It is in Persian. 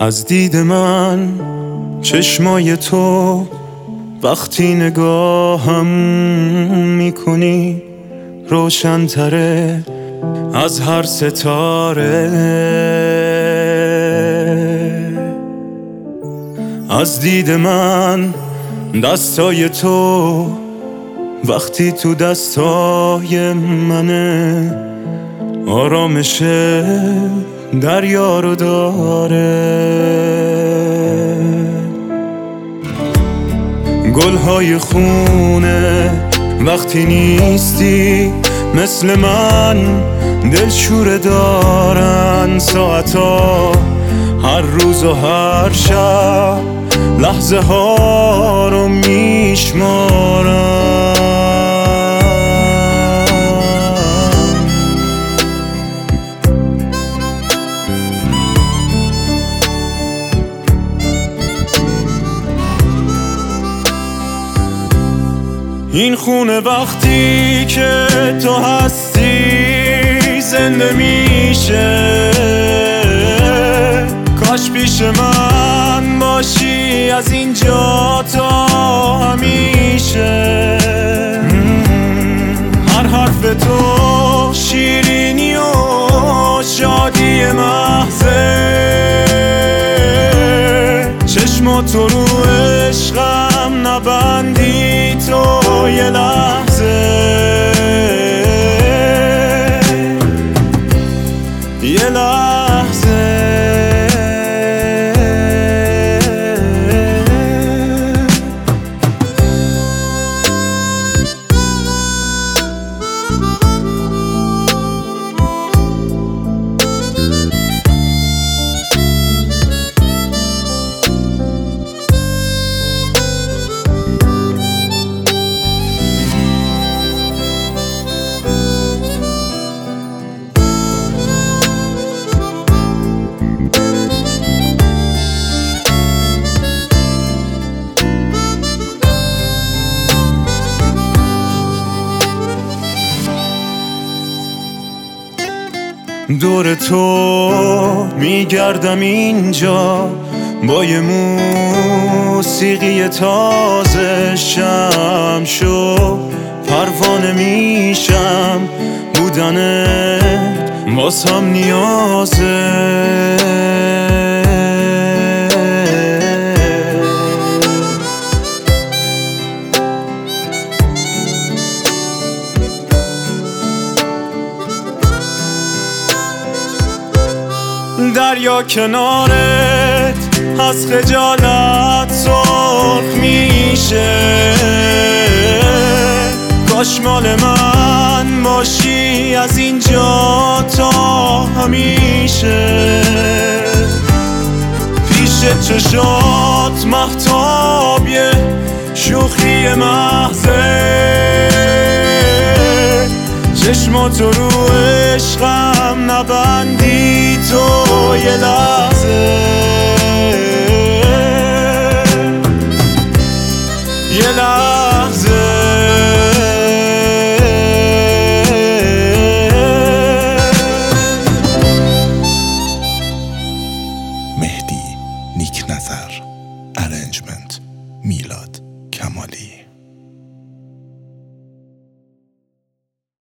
از دید من چشمای تو وقتی نگاهم میکنی روشن‌تره از هر ستاره. از دید من دستای تو وقتی تو دستای منه آرامش دریا رو داره. گلهای خونه وقتی نیستی مثل من دلشوره دارن ساعتا هر روز و هر شب لحظه ها رو میشمارن. این خونه وقتی که تو هستی زنده میشه. کاش پیش من باشی از اینجا تا همیشه. هر حرف تو شیرینی و شادی محضه. چشماتو رو عشقم نبندی تو یه لحظه. یه لحظه دور تو میگردم اینجا با یه موسیقی تازه. شم شو پروانه میشم بودنت واسم نیازه. دریا کنارت از خجالت سرخ میشه. کاش مال من باشی از اینجا تا همیشه. پیش چشات مهتابیه شوخی محضه. چشماتو رو عشقم نبندی تو یه لحظه. یه لحظه مهدی نیک نظر، ارنجمنت میلاد کمالی.